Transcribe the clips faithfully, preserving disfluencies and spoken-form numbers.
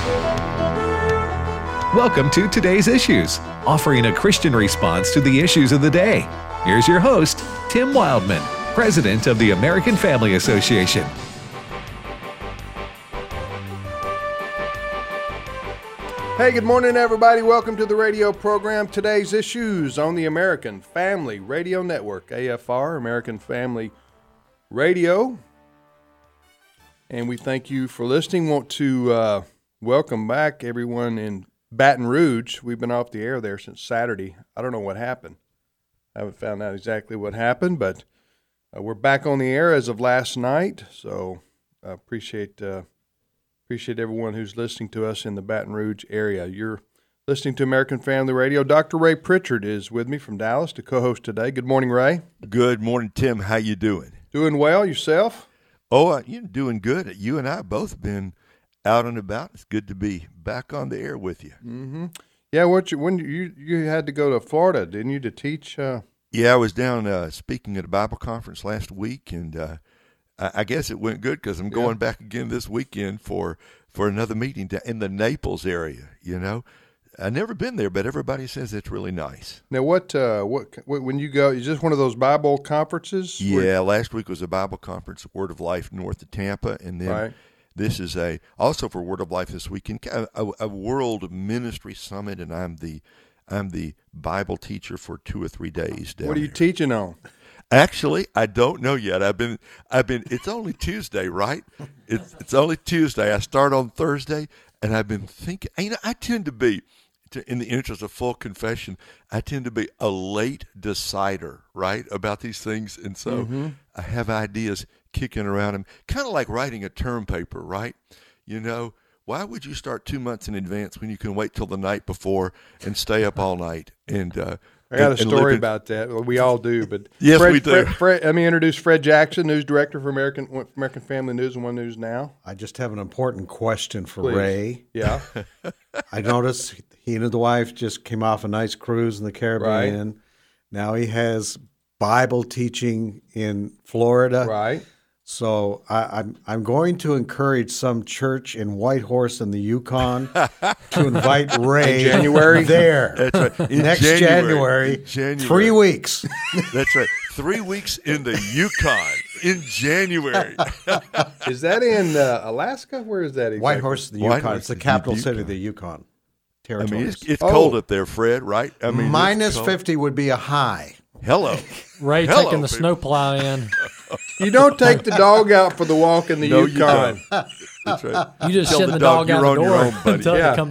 Welcome to Today's Issues, offering a Christian response to the issues of the day. Here's your host, Tim Wildman, President of the American Family Association. Hey, good morning, everybody. Welcome to the radio program, Today's Issues on the American Family Radio Network, A F R, American Family Radio. And we thank you for listening. Want to uh, welcome back everyone in Baton Rouge. We've been off the air there since Saturday. I don't know what happened. I haven't found out exactly what happened, but uh, we're back on the air as of last night. So I appreciate uh, appreciate everyone who's listening to us in the Baton Rouge area. You're listening to American Family Radio. Doctor Ray Pritchard is with me from Dallas to co-host today. Good morning, Ray. Good morning, Tim. How you doing? Doing well. Yourself? Oh, uh, you're doing good. You and I both been out and about. It's good to be back on the air with you. Mm-hmm. Yeah, what you when you you had to go to Florida, didn't you, to teach? Uh... Yeah, I was down uh, speaking at a Bible conference last week, and uh, I, I guess it went good because I'm going yeah. back again this weekend for for another meeting in the Naples area. You know, I've never been there, but everybody says it's really nice. Now, what uh, what when you go? Is this one of those Bible conferences? Yeah, where... last week was a Bible conference, Word of Life, north of Tampa, and then. Right. This is a also for Word of Life this weekend, a, a, a World Ministry Summit, and I'm the I'm the Bible teacher for two or three days. Down what are you there. teaching on? Actually, I don't know yet. I've been I've been. It's only Tuesday, right? It's it's only Tuesday. I start on Thursday, and I've been thinking. You know, I tend to be, to, in the interest of full confession, I tend to be a late decider, right, about these things, and so mm-hmm. I have ideas kicking around him, kind of like writing a term paper, right? You know, why would you start two months in advance when you can wait till the night before and stay up all night? And uh, I got and, a story about that. Well, we all do, but yes, Fred, we do. Fred, Fred, let me introduce Fred Jackson, news director for American American Family News and One News Now. I just have an important question for Please. Ray. Yeah, I noticed he and the wife just came off a nice cruise in the Caribbean. Right. Now he has Bible teaching in Florida. Right. So I, I'm I'm going to encourage some church in Whitehorse in the Yukon to invite Ray in January there. That's right. In Next January. January, January. Three weeks. That's right. Three weeks in the Yukon in January. Is that in uh, Alaska? Where is that exactly? Whitehorse, the Yukon. Whitehorse, it's the capital the city of the Yukon I territory. mean, it's, it's Oh. cold up there, Fred, right? I mean, Minus cold. fifty would be a high. Hello. Ray Hello, taking the people. snowplow in. You don't take the dog out for the walk in the No, you Yukon. don't. That's right. You just Tell send the the dog dog, out you're the on your door own, buddy. until Yeah. you come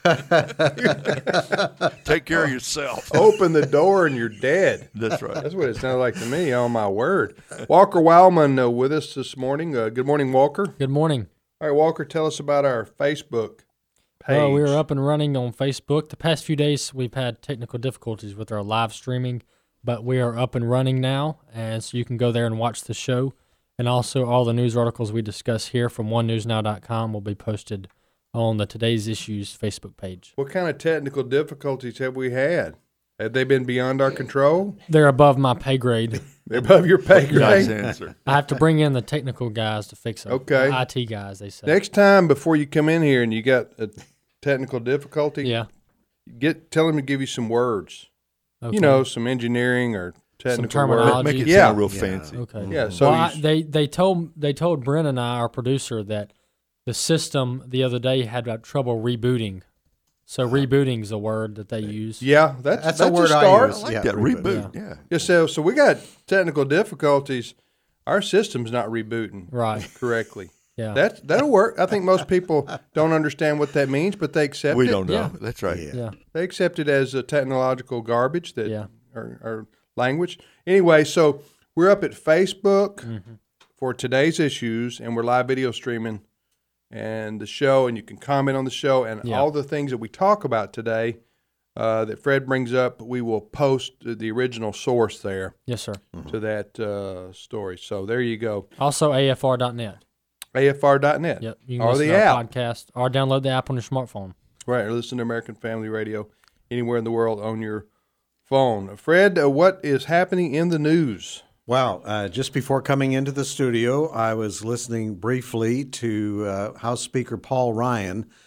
back. Take care of yourself. Open the door and you're dead. That's right. That's what it sounded like to me. Oh my word! Walker Wildman uh, with us this morning. Uh, good morning, Walker. Good morning. All right, Walker, tell us about our Facebook page. Well, we are up and running on Facebook. The past few days, we've had technical difficulties with our live streaming, but we are up and running now, and so you can go there and watch the show. And also, all the news articles we discuss here from one news now dot com will be posted on the Today's Issues Facebook page. What kind of technical difficulties have we had? Have they been beyond our control? They're above my pay grade. They're above your pay Nice grade. answer. I have to bring in the technical guys to fix them. Okay. The I T guys, they say. Next time, before you come in here and you got a technical difficulty, Yeah. get tell them to give you some words. Okay. You know, some engineering or technical terminology. words. Make it Yeah. sound real Yeah. fancy. Okay. Yeah, so well, you I, s- they they told they told Brent and I, our producer, that the system the other day had uh, trouble rebooting. So rebooting is a word that they use. Yeah, that's That's that's, a word I start. use. I like Yeah, that. reboot. Reboot. Yeah. Yeah, so so we got technical difficulties. Our system's not rebooting Right. correctly. Yeah. That that'll work. I think most people don't understand what that means, but they accept We it. don't know. Yeah. That's right. Yeah. yeah. They accept it as a technological garbage that Yeah. or, or language. Anyway, so we're up at Facebook Mm-hmm. for Today's Issues, and we're live video streaming and the show, and you can comment on the show and Yeah. all the things that we talk about today uh, that Fred brings up. We will post the original source there Yes, sir. to that uh, story. So there you go. Also, A F R dot net. A F R dot net. Yep. You can Or listen the to our app. podcast or download the app on your smartphone. Right, or listen to American Family Radio anywhere in the world on your phone. Fred, uh, what is happening in the news? Well, uh, just before coming into the studio, I was listening briefly to uh, House Speaker Paul Ryan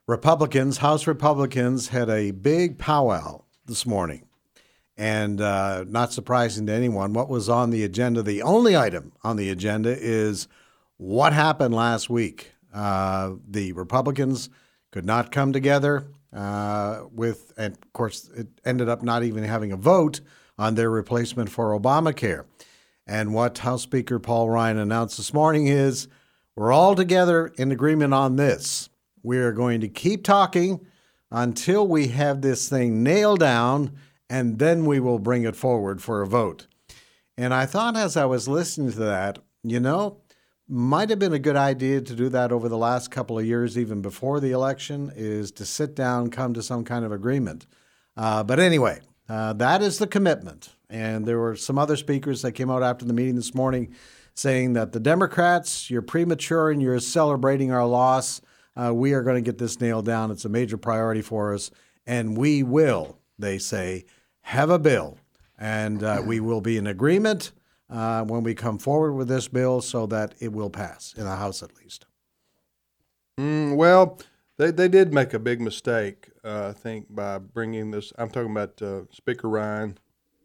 Republicans, House Republicans, had a big powwow this morning. And uh, not surprising to anyone, what was on the agenda, the only item on the agenda is what happened last week. Uh, the Republicans could not come together uh, with, and of course, it ended up not even having a vote on their replacement for Obamacare. And what House Speaker Paul Ryan announced this morning is we're all together in agreement on this. We are going to keep talking until we have this thing nailed down, and then we will bring it forward for a vote. And I thought as I was listening to that, you know, might have been a good idea to do that over the last couple of years, even before the election, is to sit down, come to some kind of agreement. Uh, but anyway, uh, that is the commitment. And there were some other speakers that came out after the meeting this morning saying that the Democrats, you're premature and you're celebrating our loss. Uh, we are going to get this nailed down. It's a major priority for us. And we will, they say, have a bill. And uh, we will be in agreement uh, when we come forward with this bill so that it will pass, in the House at least. Mm, well, they, they did make a big mistake, uh, I think, by bringing this. I'm talking about uh, Speaker Ryan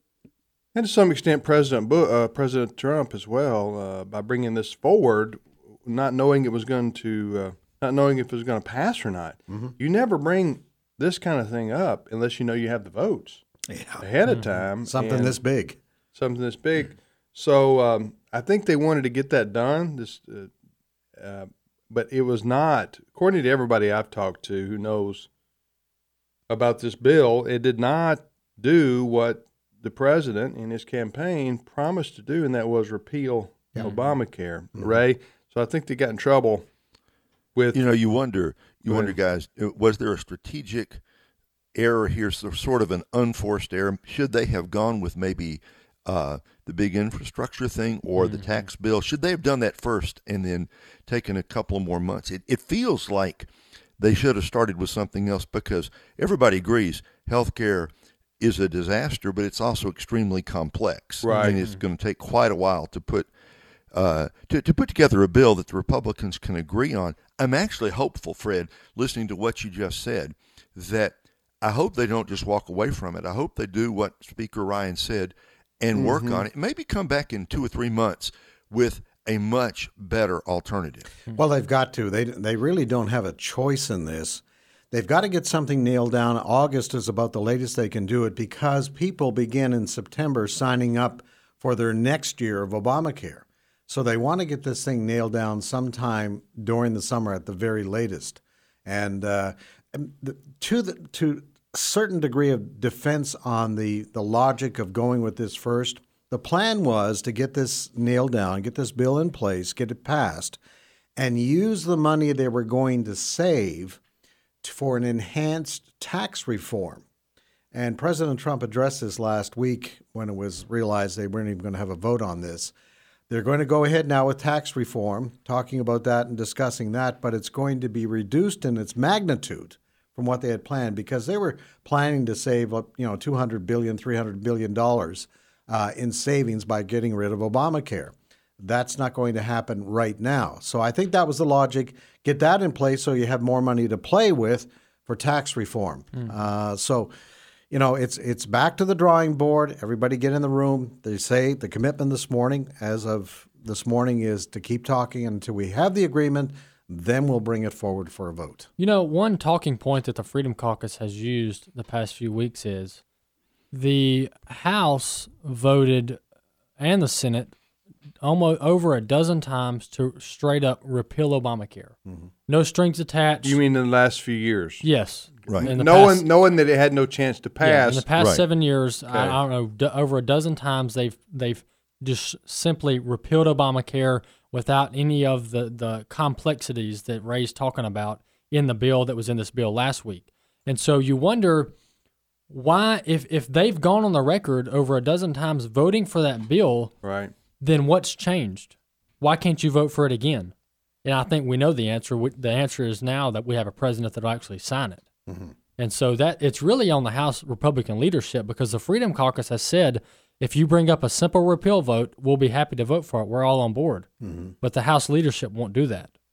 and to some extent President Bu- uh, President Trump as well, uh, by bringing this forward, not knowing it was going to, uh, not knowing if it was going to pass or not. Mm-hmm. You never bring this kind of thing up unless you know you have the votes yeah. ahead of time. Something this big. Something this big. So um, I think they wanted to get that done. This, uh, uh, but it was not, according to everybody I've talked to who knows about this bill, it did not do what the president in his campaign promised to do, and that was repeal yeah. Obamacare. Mm-hmm. Ray, so I think they got in trouble with. You know, you wonder, you wonder, guys, was there a strategic error here, sort of an unforced error? Should they have gone with maybe uh, the big infrastructure thing or mm-hmm. the tax bill? Should they have done that first and then taken a couple more months? It, it feels like they should have started with something else because everybody agrees health care is a disaster, but it's also extremely complex. Right. And it's going to take quite a while to put uh, to, to put together a bill that the Republicans can agree on. I'm actually hopeful, Fred, listening to what you just said, that I hope they don't just walk away from it. I hope they do what Speaker Ryan said and mm-hmm. work on it. Maybe come back in two or three months with a much better alternative. Well, they've got to. They they really don't have a choice in this. They've got to get something nailed down. August is about the latest they can do it because people begin in September signing up for their next year of Obamacare. So they want to get this thing nailed down sometime during the summer at the very latest. And uh, to the to a certain degree of defense on the, the logic of going with this first, the plan was to get this nailed down, get this bill in place, get it passed, and use the money they were going to save for an enhanced tax reform. And President Trump addressed this last week when it was realized they weren't even going to have a vote on this. They're going to go ahead now with tax reform, talking about that and discussing that, but it's going to be reduced in its magnitude from what they had planned because they were planning to save, you know, two hundred billion dollars, three hundred billion dollars uh, in savings by getting rid of Obamacare. That's not going to happen right now. So I think that was the logic. Get that in place so you have more money to play with for tax reform. Mm. Uh, so, you know, it's it's back to the drawing board. Everybody get in the room. They say the commitment this morning, as of this morning, is to keep talking until we have the agreement. Then we'll bring it forward for a vote. You know, one talking point that the Freedom Caucus has used the past few weeks is the House voted and the Senate almost over a dozen times to straight up repeal Obamacare. Mm-hmm. No strings attached. You mean in the last few years? Yes. Right. Knowing, past, knowing that it had no chance to pass. Yeah, in the past right. seven years, okay. I, I don't know, d- over a dozen times they've they've just simply repealed Obamacare without any of the, the complexities that Ray's talking about in the bill that was in this bill last week. And so you wonder why, if, if they've gone on the record over a dozen times voting for that bill, right, then what's changed? Why can't you vote for it again? And I think we know the answer. The answer is now that we have a president that will actually sign it. Mm-hmm. And so that it's really on the House Republican leadership because the Freedom Caucus has said, if you bring up a simple repeal vote, we'll be happy to vote for it. We're all on board. Mm-hmm. But the House leadership won't do that. Yeah.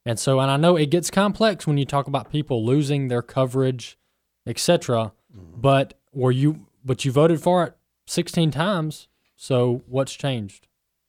And so, and I know it gets complex when you talk about people losing their coverage, et cetera. Mm-hmm. But were you, but you voted for it sixteen times. So what's changed?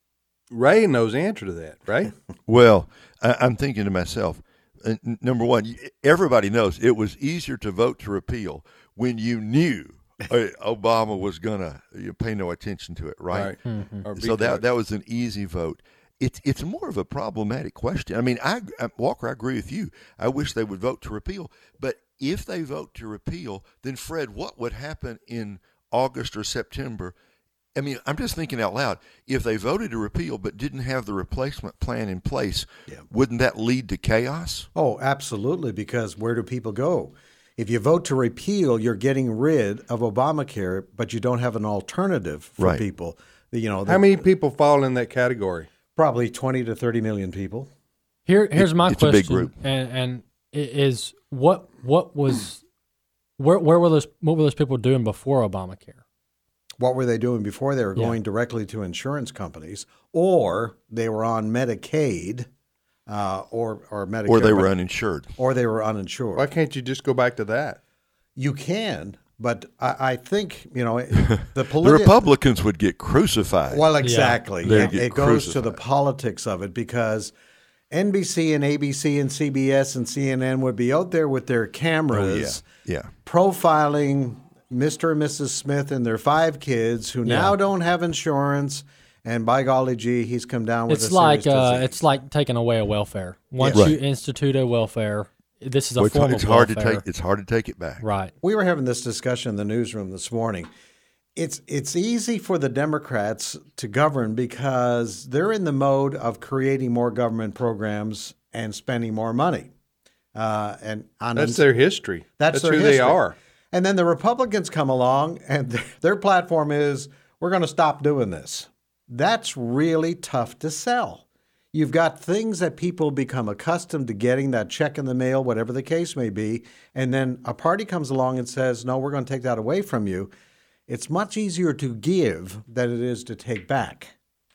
Ray knows the answer to that, right? Well, I, I'm thinking to myself, uh, n- number one, everybody knows it was easier to vote to repeal when you knew uh, Obama was going to you know, pay no attention to it, right? Right. Mm-hmm. So that that was an easy vote. It's it's more of a problematic question. I mean, I, I Walker, I agree with you. I wish they would vote to repeal, but if they vote to repeal, then Fred, what would happen in August or September? I mean, I'm just thinking out loud. If they voted to repeal but didn't have the replacement plan in place, yeah. wouldn't that lead to chaos? Oh, absolutely, because where do people go? If you vote to repeal, you're getting rid of Obamacare, but you don't have an alternative for right. people. You know, how many people fall in that category? Probably twenty to thirty million people. Here, here's my it's question, a big group. and and it is what what was where where were those what were those people doing before Obamacare? What were they doing before? They were going yeah. directly to insurance companies, or they were on Medicaid, uh, or or Medicare, or they were uninsured, or they were uninsured. Why can't you just go back to that? You can, but I, I think you know the politi- the Republicans would get crucified. Well, exactly. Yeah. It, it goes to the politics of it because N B C and A B C and C B S and C N N would be out there with their cameras, oh, yeah. Yeah. profiling Mister and Missus Smith and their five kids who yeah. now don't have insurance, and by golly gee, he's come down with it's a like serious uh, disease. it's like taking away a welfare. Once yeah. you right. institute a welfare, this is a well, form it's of hard welfare. to take. It's hard to take it back. Right. We were having this discussion in the newsroom this morning. It's it's easy for the Democrats to govern because they're in the mode of creating more government programs and spending more money. Uh, and on that's their history. That's, that's their who history. they are. And then the Republicans come along, and their platform is, we're going to stop doing this. That's really tough to sell. You've got things that people become accustomed to getting, that check in the mail, whatever the case may be, and then a party comes along and says, no, we're going to take that away from you. It's much easier to give than it is to take back.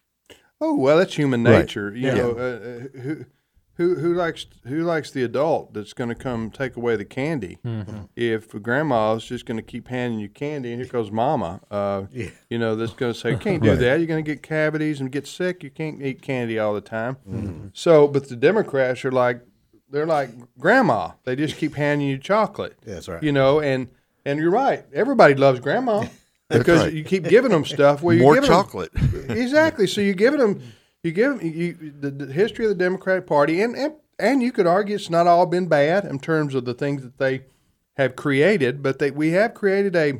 Oh, well, that's human Right. nature. You Yeah. know, uh, who who who likes who likes the adult that's going to come take away the candy? Mm-hmm. If grandma's just going to keep handing you candy, and here goes mama, uh, Yeah. you know, that's going to say, you can't do Right. that. You're going to get cavities and get sick. You can't eat candy all the time. Mm-hmm. So, but the Democrats are like, they're like grandma. They just keep handing you chocolate. That's right. You know, and and you're right. Everybody loves grandma. Because right. you keep giving them stuff. Well, you're More giving chocolate. Them, exactly. So you're giving them, you give them you, the, the history of the Democratic Party, and, and and you could argue it's not all been bad in terms of the things that they have created, but they we have created a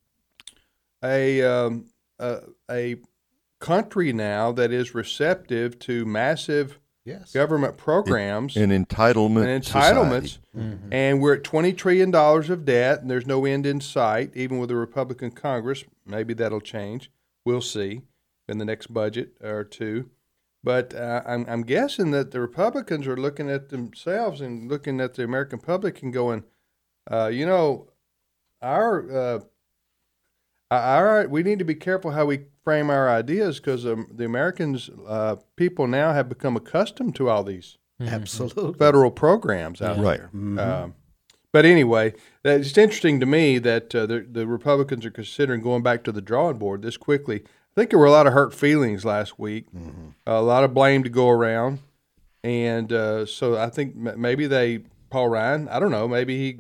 a um, a, a country now that is receptive to massive Yes. government programs. An entitlement and society. entitlements, Mm-hmm. and we're at twenty trillion dollars of debt, and there's no end in sight, even with a Republican Congress. Maybe that'll change. We'll see in the next budget or two. But uh, I'm, I'm guessing that the Republicans are looking at themselves and looking at the American public and going, uh, you know, our uh, our we need to be careful how we frame our ideas because um, the Americans uh, people now have become accustomed to all these Absolutely. federal programs out Yeah. Right. there. Mm-hmm. Um, but anyway, it's interesting to me that uh, the, the Republicans are considering going back to the drawing board this quickly. I think there were a lot of hurt feelings last week, Mm-hmm. a lot of blame to go around, and uh, so I think m- maybe they, Paul Ryan, I don't know, maybe he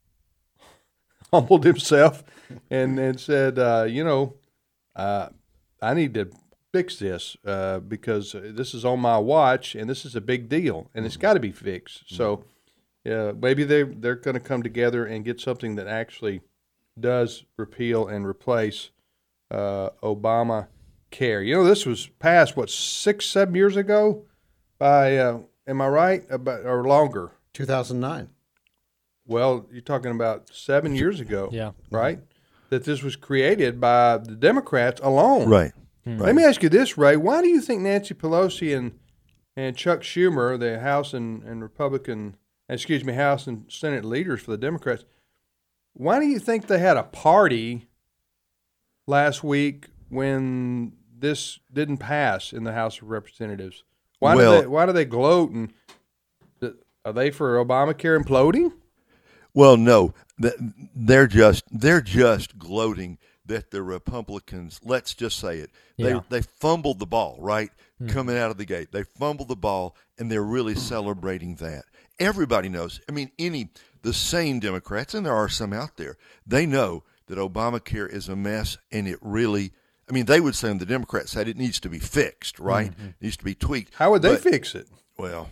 humbled himself and and said, uh, you know, uh, I need to fix this uh, because this is on my watch and this is a big deal and it's got to be fixed. So uh, maybe they they're going to come together and get something that actually does repeal and replace uh, Obama care. You know, this was passed what six seven years ago by uh, am I right about or longer? two thousand nine. Well, you're talking about seven years ago, Yeah. right? That this was created by the Democrats alone. Right. Let me ask you this, Ray. Why do you think Nancy Pelosi and and Chuck Schumer, the House and, and Republican, excuse me, House and Senate leaders for the Democrats, why do you think they had a party last week when this didn't pass in the House of Representatives? Why Well- do they why do they gloat and Are they for Obamacare imploding? Well, no, they're just they're just gloating that the Republicans, let's just say it, they Yeah. they fumbled the ball, right? Mm. Coming out of the gate. They fumbled the ball, and they're really celebrating that. Everybody knows. I mean, any the sane Democrats, and there are some out there, they know that Obamacare is a mess, and it really, I mean, they would say on the Democrat side it needs to be fixed, right? Mm-hmm. It needs to be tweaked. How would they but, fix it? Well,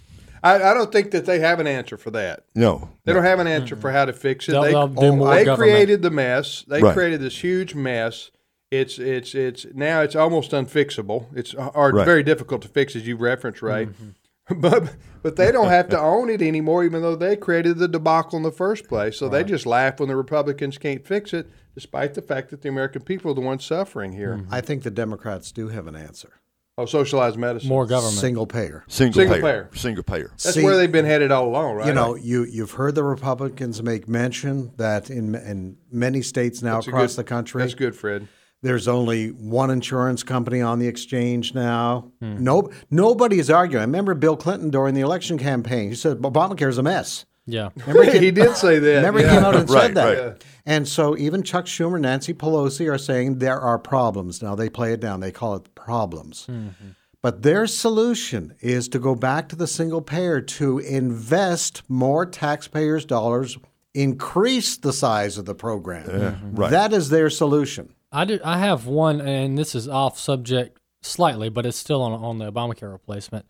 I, I don't think that they have an answer for that. No. They no. don't have an answer mm-hmm. for how to fix it. They'll, they they'll do more they government. created the mess. They right. created this huge mess. It's it's it's now it's almost unfixable. It's or right. very difficult to fix, as you referenced, right? Mm-hmm. But but they don't have to own it anymore, even though they created the debacle in the first place. So right. they just laugh when the Republicans can't fix it, despite the fact that the American people are the ones suffering here. Mm-hmm. I think the Democrats do have an answer. Oh, socialized medicine. More government. Single payer. Single, Single payer. payer. Single payer. That's See, where they've been headed all along, right? You know, you, you've heard the Republicans make mention that in in many states now that's across good, the country. That's good, Fred. There's only one insurance company on the exchange now. Hmm. No, nobody is arguing. I remember Bill Clinton during the election campaign. He said Obamacare is a mess. Yeah. Remember he, came, he did say that. Remember yeah. he came out and right, said that. Right. Yeah. And so even Chuck Schumer, Nancy Pelosi are saying there are problems. Now they play it down. They call it problems. Mm-hmm. But their solution is to go back to the single payer, to invest more taxpayers' dollars, increase the size of the program. Mm-hmm. Right. That is their solution. I do. I have one, and this is off subject slightly, but it's still on on the Obamacare replacement.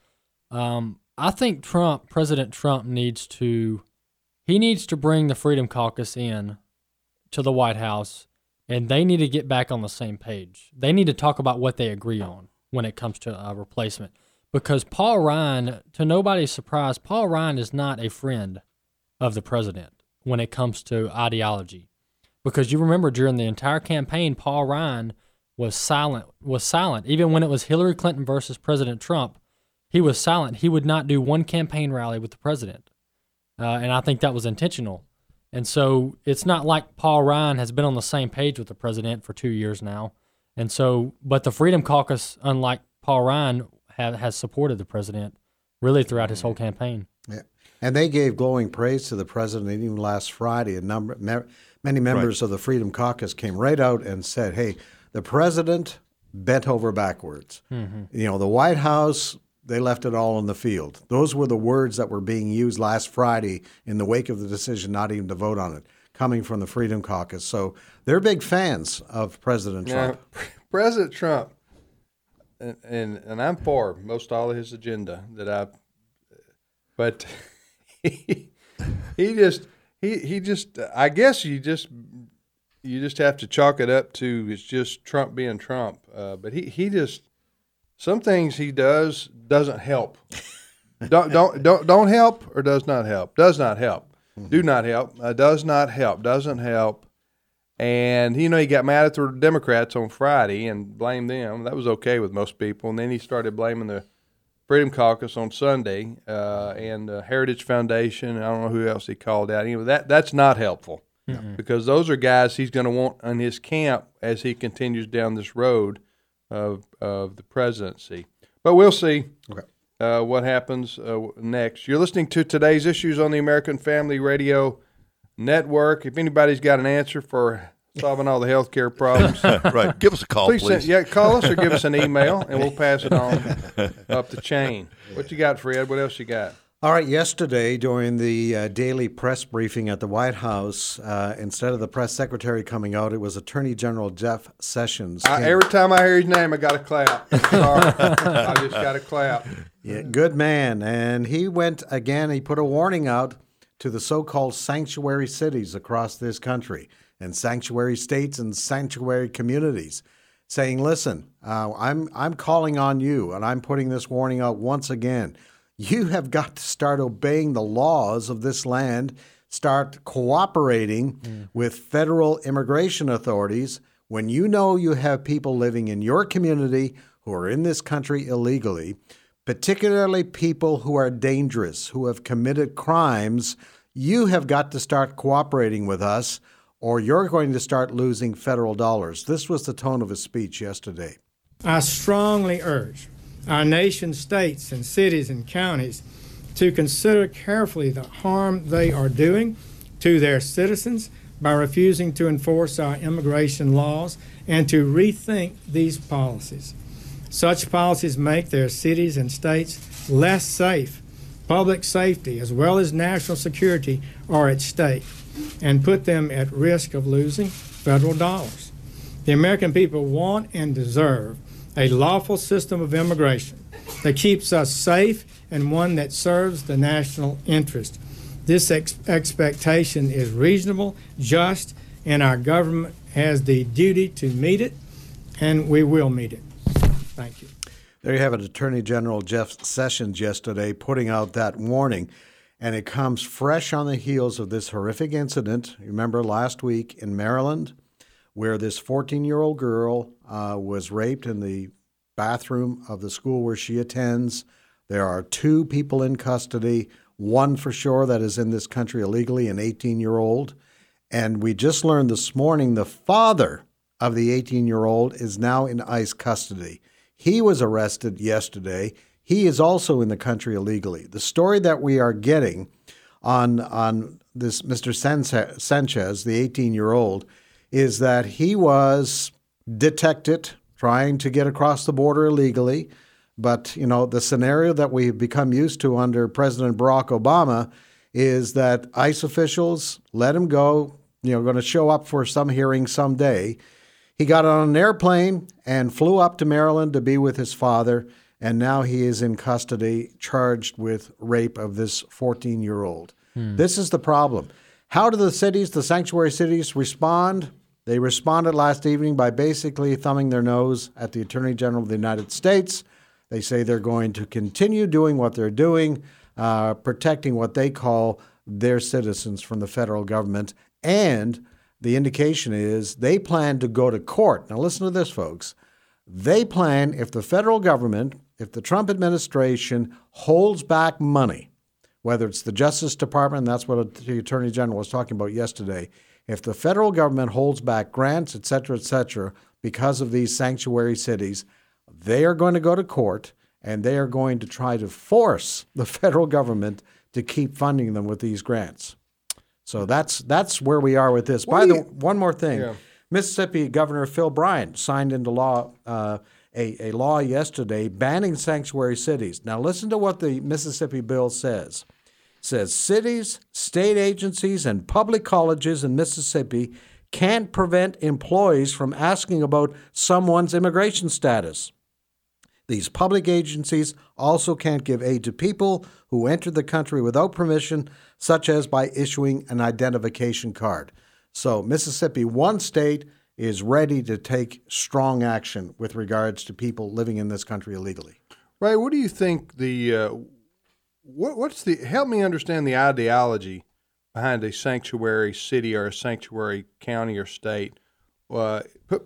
Um, I think Trump, President Trump, needs to he needs to bring the Freedom Caucus in to the White House, and they need to get back on the same page. They need to talk about what they agree on when it comes to a replacement, because Paul Ryan, to nobody's surprise, Paul Ryan is not a friend of the president when it comes to ideology. Because you remember during the entire campaign, Paul Ryan was silent, was silent. Even when it was Hillary Clinton versus President Trump, he was silent. He would not do one campaign rally with the president. Uh, and I think that was intentional. And so it's not like Paul Ryan has been on the same page with the president for two years now. And so, but the Freedom Caucus, unlike Paul Ryan, have, has supported the president really throughout his whole campaign. Yeah. And they gave glowing praise to the president. Even last Friday, a number, many members right. of the Freedom Caucus came right out and said, hey, the president bent over backwards. Mm-hmm. You know, the White House, they left it all on the field. Those were the words that were being used last Friday in the wake of the decision not even to vote on it, coming from the Freedom Caucus. So they're big fans of President Trump. Yeah, President Trump, and, and and I'm for most all of his agenda that I, but he, he just he he just I guess you just you just have to chalk it up to it's just Trump being Trump. Uh, but he, he just some things he does doesn't help. don't don't don't don't help or does not help. Does not help. Do not help. Uh, does not help. Doesn't help. And, you know, he got mad at the Democrats on Friday and blamed them. That was okay with most people. And then he started blaming the Freedom Caucus on Sunday uh, and the Heritage Foundation. I don't know who else he called out. Anyway, that, that's not helpful mm-hmm. because those are guys he's going to want in his camp as he continues down this road of, of the presidency. But we'll see. Okay. Uh, what happens uh, next. You're listening to Today's Issues on the American Family Radio Network. If anybody's got an answer for solving all the healthcare problems, right, give us a call, please. please. Send, yeah, call us or give us an email, and we'll pass it on up the chain. What you got, Fred? What else you got? All right, yesterday during the uh, daily press briefing at the White House, uh, instead of the press secretary coming out, it was Attorney General Jeff Sessions. I, every time I hear his name, I got to clap. Sorry. I just got to clap. Yeah, good man. And he went again, he put a warning out to the so-called sanctuary cities across this country and sanctuary states and sanctuary communities, saying, listen, uh, I'm I'm calling on you, and I'm putting this warning out once again. You have got to start obeying the laws of this land, start cooperating mm. with federal immigration authorities when you know you have people living in your community who are in this country illegally, particularly people who are dangerous, who have committed crimes. You have got to start cooperating with us, or you're going to start losing federal dollars. This was the tone of his speech yesterday. I strongly urge our nation's states and cities and counties to consider carefully the harm they are doing to their citizens by refusing to enforce our immigration laws and to rethink these policies. Such policies make their cities and states less safe. Public safety as well as national security are at stake and put them at risk of losing federal dollars. The American people want and deserve a lawful system of immigration that keeps us safe and one that serves the national interest. This ex- expectation is reasonable, just, and our government has the duty to meet it, and we will meet it. Thank you. There you have it, Attorney General Jeff Sessions yesterday putting out that warning, and it comes fresh on the heels of this horrific incident. Remember last week in Maryland, where this fourteen-year-old girl uh, was raped in the bathroom of the school where she attends. There are two people in custody, one for sure that is in this country illegally, an eighteen-year-old. And we just learned this morning the father of the eighteen-year-old is now in ICE custody. He was arrested yesterday. He is also in the country illegally. The story that we are getting on, on this Mister Sanchez, the eighteen-year-old, is that he was detected trying to get across the border illegally. But, you know, the scenario that we've become used to under President Barack Obama is that ICE officials let him go, you know, going to show up for some hearing someday. He got on an airplane and flew up to Maryland to be with his father, and now he is in custody, charged with rape of this fourteen-year-old. Hmm. This is the problem. How do the cities, the sanctuary cities, respond? They responded last evening by basically thumbing their nose at the Attorney General of the United States. They say they're going to continue doing what they're doing, uh, protecting what they call their citizens from the federal government. And the indication is they plan to go to court. Now listen to this, folks. They plan, if the federal government, if the Trump administration holds back money, whether it's the Justice Department, that's what the Attorney General was talking about yesterday, if the federal government holds back grants, et cetera, et cetera, because of these sanctuary cities, they are going to go to court, and they are going to try to force the federal government to keep funding them with these grants. So that's that's where we are with this. What By the way, one more thing. Yeah. Mississippi Governor Phil Bryant signed into law uh, a, a law yesterday banning sanctuary cities. Now listen to what the Mississippi bill says. It says cities, state agencies, and public colleges in Mississippi can't prevent employees from asking about someone's immigration status. These public agencies also can't give aid to people who enter the country without permission, such as by issuing an identification card. So Mississippi, one state, is ready to take strong action with regards to people living in this country illegally. Ray, what do you think the uh, what, what's the help me understand the ideology behind a sanctuary city or a sanctuary county or state? Uh, put,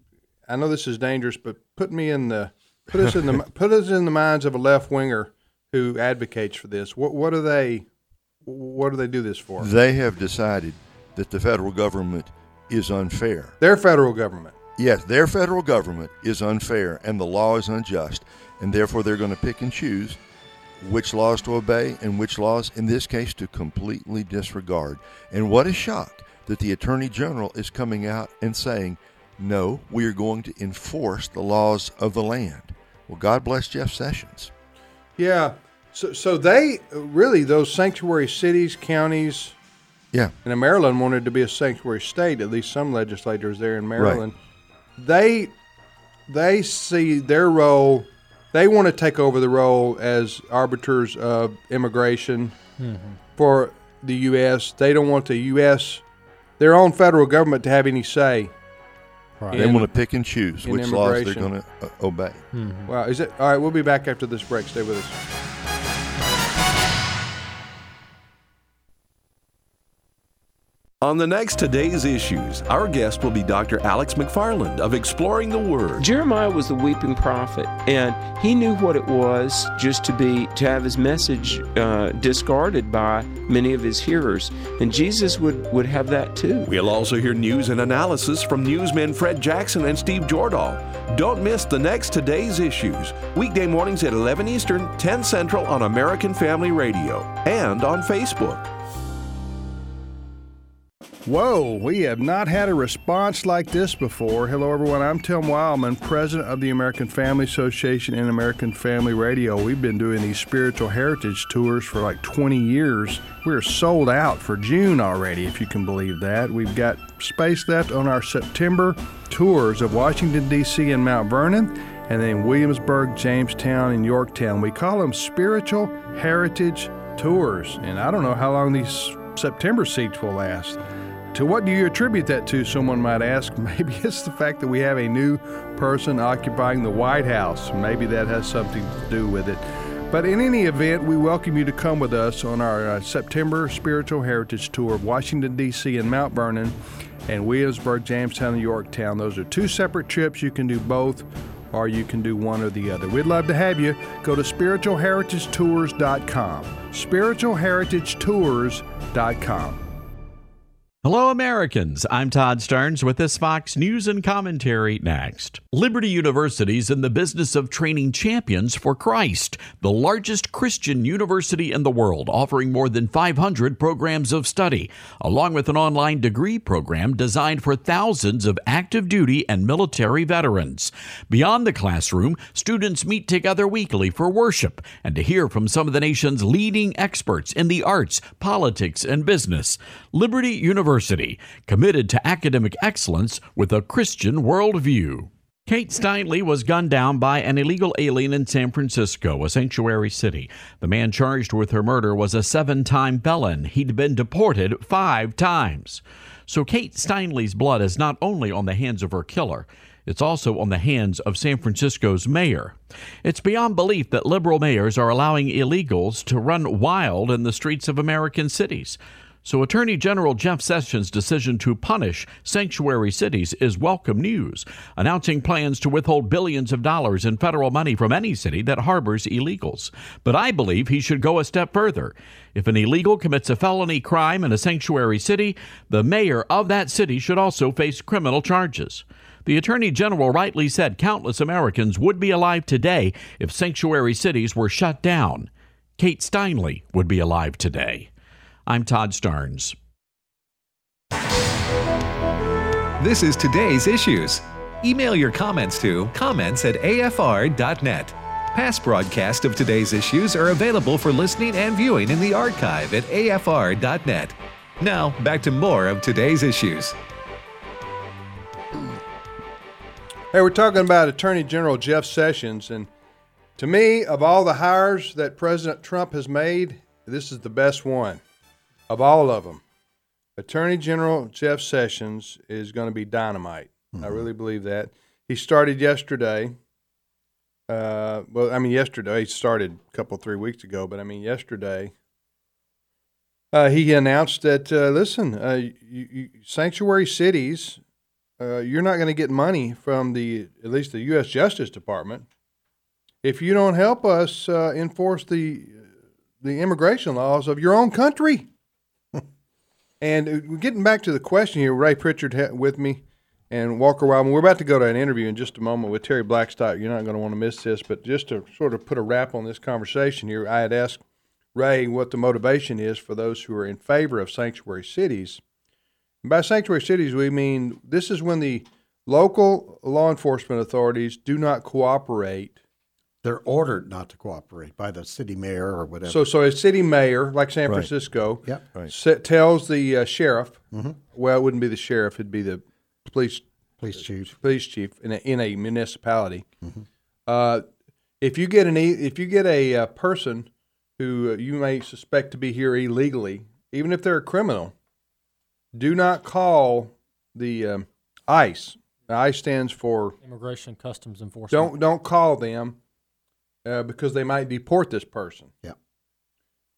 I know this is dangerous, but put me in the Put us in the put us in the minds of a left winger who advocates for this. What what do they what do they do this for? They have decided that the federal government is unfair. Their federal government. Yes, their federal government is unfair, and the law is unjust, and therefore they're going to pick and choose which laws to obey and which laws, in this case, to completely disregard. And what a shock that the Attorney General is coming out and saying, no, we are going to enforce the laws of the land. Well, God bless Jeff Sessions. Yeah. So so they really, those sanctuary cities, counties, yeah, and Maryland wanted to be a sanctuary state, at least some legislators there in Maryland. Right. They they see their role, they want to take over the role as arbiters of immigration mm-hmm. for the U S. They don't want the U S, their own federal government, to have any say. Right. They want to pick and choose which laws they're going to uh, obey. Mm-hmm. Wow. Is it all right? We'll be back after this break. Stay with us. On the next Today's Issues, our guest will be Doctor Alex McFarland of Exploring the Word. Jeremiah was the weeping prophet, and he knew what it was just to be to have his message uh, discarded by many of his hearers, and Jesus would, would have that too. We'll also hear news and analysis from newsmen Fred Jackson and Steve Jordahl. Don't miss the next Today's Issues, weekday mornings at eleven Eastern, ten Central on American Family Radio and on Facebook. Whoa, we have not had a response like this before. Hello, everyone. I'm Tim Wildman, president of the American Family Association and American Family Radio. We've been doing these spiritual heritage tours for like twenty years. We're sold out for June already, if you can believe that. We've got space left on our September tours of Washington, D C and Mount Vernon, and then Williamsburg, Jamestown, and Yorktown. We call them spiritual heritage tours, and I don't know how long these September seats will last. To what do you attribute that to, someone might ask? Maybe it's the fact that we have a new person occupying the White House. Maybe that has something to do with it. But in any event, we welcome you to come with us on our uh, September Spiritual Heritage Tour of Washington, D C and Mount Vernon, and Williamsburg, Jamestown, and Yorktown. Those are two separate trips. You can do both, or you can do one or the other. We'd love to have you. Go to spiritual heritage tours dot com. spiritual heritage tours dot com. Hello, Americans. I'm Todd Starnes with this Fox News and Commentary next. Liberty University is in the business of training champions for Christ, the largest Christian university in the world, offering more than five hundred programs of study, along with an online degree program designed for thousands of active duty and military veterans. Beyond the classroom, students meet together weekly for worship and to hear from some of the nation's leading experts in the arts, politics, and business. Liberty University University, committed to academic excellence with a Christian worldview. Kate Steinle was gunned down by an illegal alien in San Francisco, a sanctuary city. The man charged with her murder was a seven-time felon. He'd been deported five times. So Kate Steinle's blood is not only on the hands of her killer, it's also on the hands of San Francisco's mayor. It's beyond belief that liberal mayors are allowing illegals to run wild in the streets of American cities. So Attorney General Jeff Sessions' decision to punish sanctuary cities is welcome news, announcing plans to withhold billions of dollars in federal money from any city that harbors illegals. But I believe he should go a step further. If an illegal commits a felony crime in a sanctuary city, the mayor of that city should also face criminal charges. The Attorney General rightly said countless Americans would be alive today if sanctuary cities were shut down. Kate Steinle would be alive today. I'm Todd Starnes. This is Today's Issues. Email your comments to comments at a f r dot net. Past broadcasts of Today's Issues are available for listening and viewing in the archive at a f r dot net. Now, back to more of Today's Issues. Hey, we're talking about Attorney General Jeff Sessions, and to me, of all the hires that President Trump has made, this is the best one. Of all of them, Attorney General Jeff Sessions is going to be dynamite. Mm-hmm. I really believe that. He started yesterday. Uh, well, I mean, yesterday. He started a couple, three weeks ago, but I mean, yesterday, uh, he announced that, uh, listen, uh, you, you, sanctuary cities, uh, you're not going to get money from the, at least the U S Justice Department, if you don't help us uh, enforce the the immigration laws of your own country. And getting back to the question here, Ray Pritchard with me and Walker Wildman. We're about to go to an interview in just a moment with Terry Blackstock. You're not going to want to miss this, but just to sort of put a wrap on this conversation here, I had asked Ray what the motivation is for those who are in favor of sanctuary cities. And by sanctuary cities, we mean this is when the local law enforcement authorities do not cooperate. They're ordered not to cooperate by the city mayor or whatever. So, so a city mayor like San Right. Francisco Yep. Right. sa- tells the uh, sheriff. Mm-hmm. Well, it wouldn't be the sheriff; it'd be the police Police chief. police chief in a, in a municipality. Mm-hmm. Uh, if you get an e- if you get a uh, person who uh, you may suspect to be here illegally, even if they're a criminal, do not call the um, ICE. ICE stands for Immigration Customs Enforcement. don't don't call them uh, because they might deport this person. Yeah.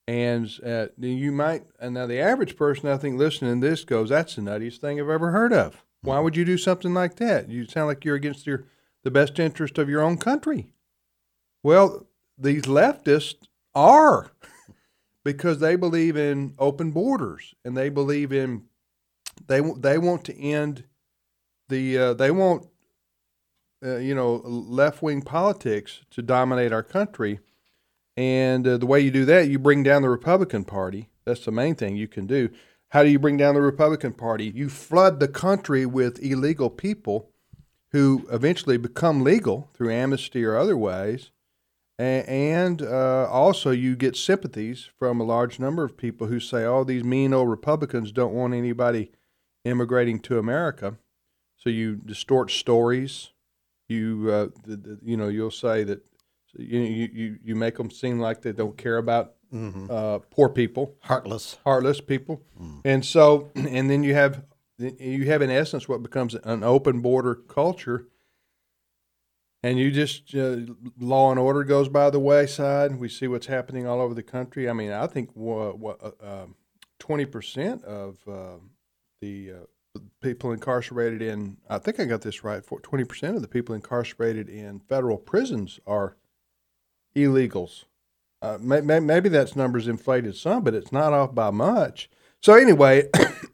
And uh, you might, and now the average person, I think, listening to this goes, that's the nuttiest thing I've ever heard of. Why would you do something like that? You sound like you're against your the best interest of your own country. Well, these leftists are because they believe in open borders and they believe in they they want to end the uh, they want uh, you know left wing politics to dominate our country. And uh, the way you do that, you bring down the Republican Party. That's the main thing you can do. How do you bring down the Republican Party? You flood the country with illegal people who eventually become legal through amnesty or other ways. A- and uh, also you get sympathies from a large number of people who say, oh, these mean old Republicans don't want anybody immigrating to America. So you distort stories. You, uh, the, the, you know, you'll say that You, you you make them seem like they don't care about mm-hmm. uh, poor people, heartless, heartless people, mm. and so and then you have you have in essence what becomes an open border culture, and you just uh, law and order goes by the wayside. We see what's happening all over the country. I mean, I think what twenty percent of uh, the uh, people incarcerated in I think I got this right. Twenty percent of the people incarcerated in federal prisons are illegals. Uh, may, may, maybe that number's inflated some, but it's not off by much. So anyway,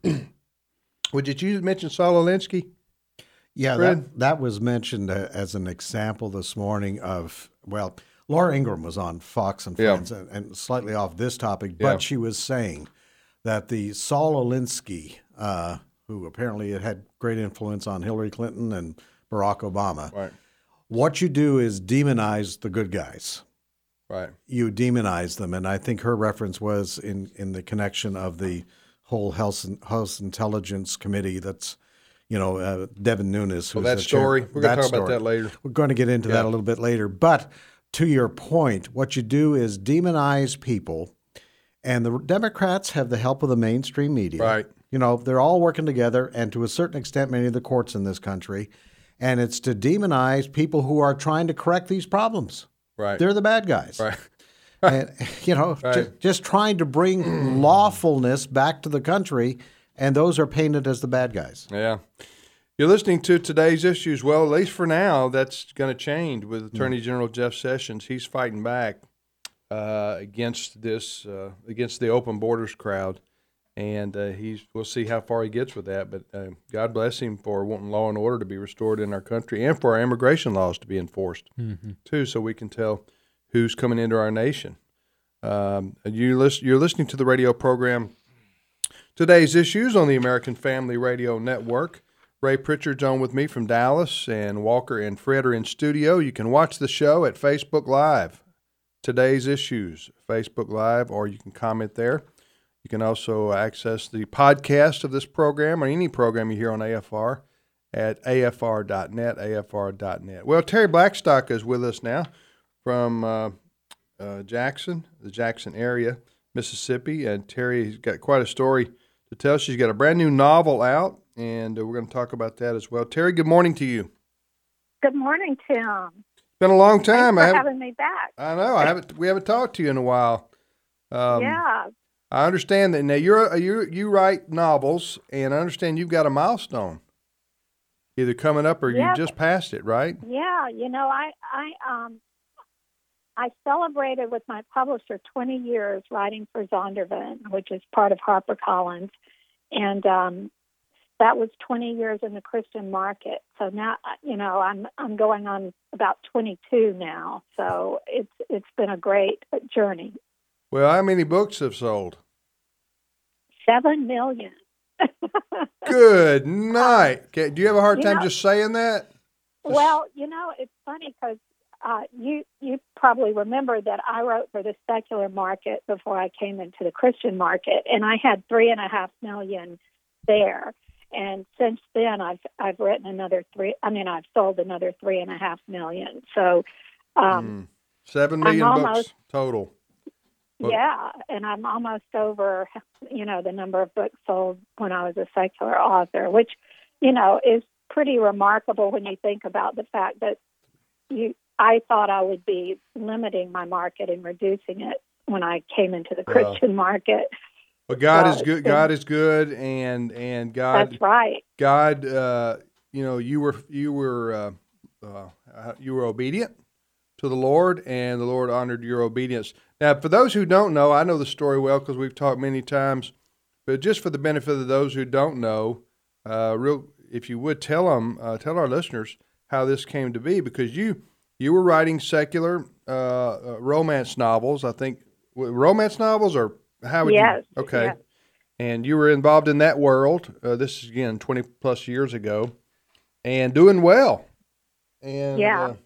would you mention Saul Alinsky? Yeah, that, that was mentioned uh, as an example this morning of, well, Laura Ingraham was on Fox and Friends, yeah. and, and slightly off this topic, but yeah. she was saying that the Saul Alinsky, uh, who apparently had had great influence on Hillary Clinton and Barack Obama, right. what you do is demonize the good guys. Right. You demonize them, and I think her reference was in, in the connection of the whole House, House Intelligence Committee that's, you know, uh, Devin Nunes. Well, that story, chair, we're going to talk story. about that later. We're going to get into yeah. that a little bit later. But to your point, what you do is demonize people, and the Democrats have the help of the mainstream media. Right. You know, they're all working together, and to a certain extent, many of the courts in this country, and it's to demonize people who are trying to correct these problems. Right. They're the bad guys. Right. And, you know, right. ju- just trying to bring lawfulness back to the country, and those are painted as the bad guys. Yeah. You're listening to Today's Issues. Well, at least for now, that's going to change with Attorney mm. General Jeff Sessions. He's fighting back uh, against this, uh, against the open borders crowd. And uh, he's we'll see how far he gets with that. But uh, God bless him for wanting law and order to be restored in our country and for our immigration laws to be enforced, mm-hmm. too, so we can tell who's coming into our nation. Um, you list, you're listening to the radio program Today's Issues on the American Family Radio Network. Ray Pritchard's on with me from Dallas, and Walker and Fred are in studio. You can watch the show at Facebook Live, Today's Issues, Facebook Live, or you can comment there. You can also access the podcast of this program or any program you hear on A F R at A F R dot net, A F R dot net. Well, Terry Blackstock is with us now from uh, uh, Jackson, the Jackson area, Mississippi. And Terry's got quite a story to tell. She's got a brand new novel out, and uh, we're going to talk about that as well. Terry, good morning to you. Good morning, Tim. It's been a long time. Thanks for I haven't, having me back. I know. I haven't. We haven't talked to you in a while. Um, yeah. I understand that now. You're you you write novels, and I understand you've got a milestone, either coming up or yeah. you just passed it, right? Yeah. You know, I I um I celebrated with my publisher twenty years writing for Zondervan, which is part of HarperCollins, and um, that was twenty years in the Christian market. So now, you know, I'm I'm going on about twenty-two now. So it's it's been a great journey. Well, how many books have sold? Seven million. Good night. Okay, do you have a hard you time know, just saying that? Well, you know, it's funny because uh, you you probably remember that I wrote for the secular market before I came into the Christian market, and I had three and a half million there. And since then, I've I've written another three. I mean, I've sold another three and a half million. So, um, mm. seven million I'm books almost, total. Yeah, and I'm almost over, you know, the number of books sold when I was a secular author, which, you know, is pretty remarkable when you think about the fact that you. I thought I would be limiting my market and reducing it when I came into the Well, Christian market. But God So is good. it's been- God is good, and and God. That's right. God, uh, you know, you were you were uh, uh, you were obedient to the Lord, and the Lord honored your obedience. Now, for those who don't know, I know the story well because we've talked many times. But just for the benefit of those who don't know, uh, real, if you would tell them, uh, tell our listeners how this came to be, because you you were writing secular uh, uh, romance novels. I think w- romance novels, or how would Yes, you? Okay. yes. And you were involved in that world. Uh, this is again twenty plus years ago, and doing well. And Yeah. uh,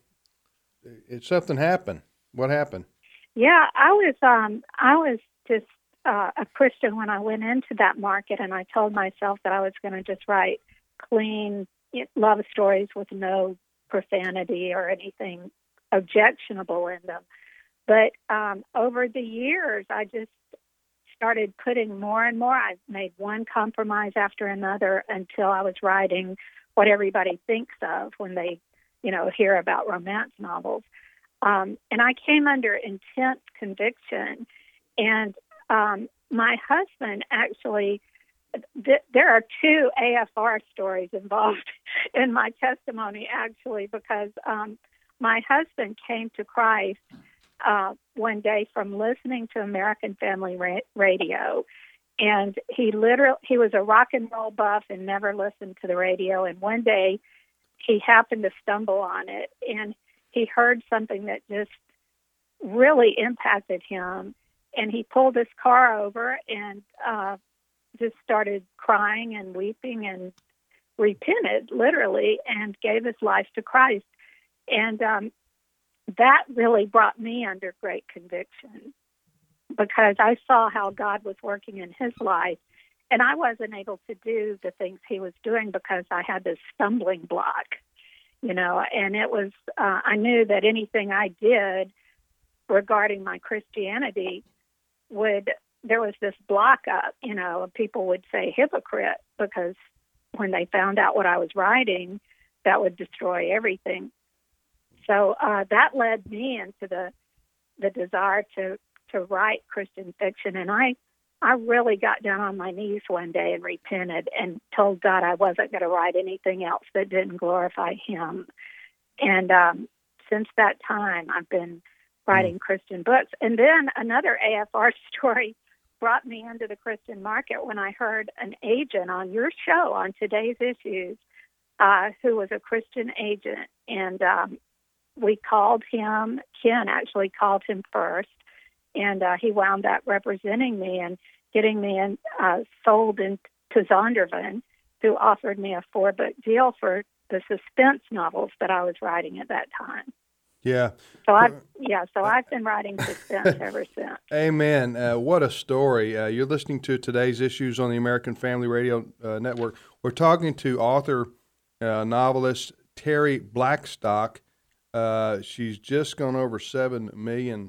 it something happened. What happened? Yeah, I was um I was just uh, a Christian when I went into that market, and I told myself that I was going to just write clean love stories with no profanity or anything objectionable in them. But um, over the years, I just started putting more and more. I made one compromise after another until I was writing what everybody thinks of when they, you know, hear about romance novels. Um, and I came under intense conviction. And um, my husband actually, th- there are two A F R stories involved in my testimony, actually, because um, my husband came to Christ uh, one day from listening to American Family ra- Radio. And he literally, he was a rock and roll buff and never listened to the radio. And one day he happened to stumble on it, and he heard something that just really impacted him. And he pulled his car over and uh, just started crying and weeping and repented, literally, and gave his life to Christ. And um, that really brought me under great conviction, because I saw how God was working in his life, and I wasn't able to do the things he was doing because I had this stumbling block, you know, and it was, uh, I knew that anything I did regarding my Christianity would, there was this block up, you know, people would say hypocrite, because when they found out what I was writing, that would destroy everything. So uh, that led me into the the desire to, to write Christian fiction. And I, I really got down on my knees one day and repented and told God I wasn't going to write anything else that didn't glorify him. And um, since that time, I've been writing mm. Christian books. And then another A F R story brought me into the Christian market when I heard an agent on your show on Today's Issues uh, who was a Christian agent. And um, we called him, Ken actually called him first, and uh, he wound up representing me and getting me in, uh, sold in, to Zondervan, who offered me a four-book deal for the suspense novels that I was writing at that time. Yeah. So I, yeah, so I've been writing suspense ever since. Amen. Uh, what a story. Uh, you're listening to Today's Issues on the American Family Radio uh, Network. We're talking to author, uh, novelist Terry Blackstock. Uh, she's just gone over seven million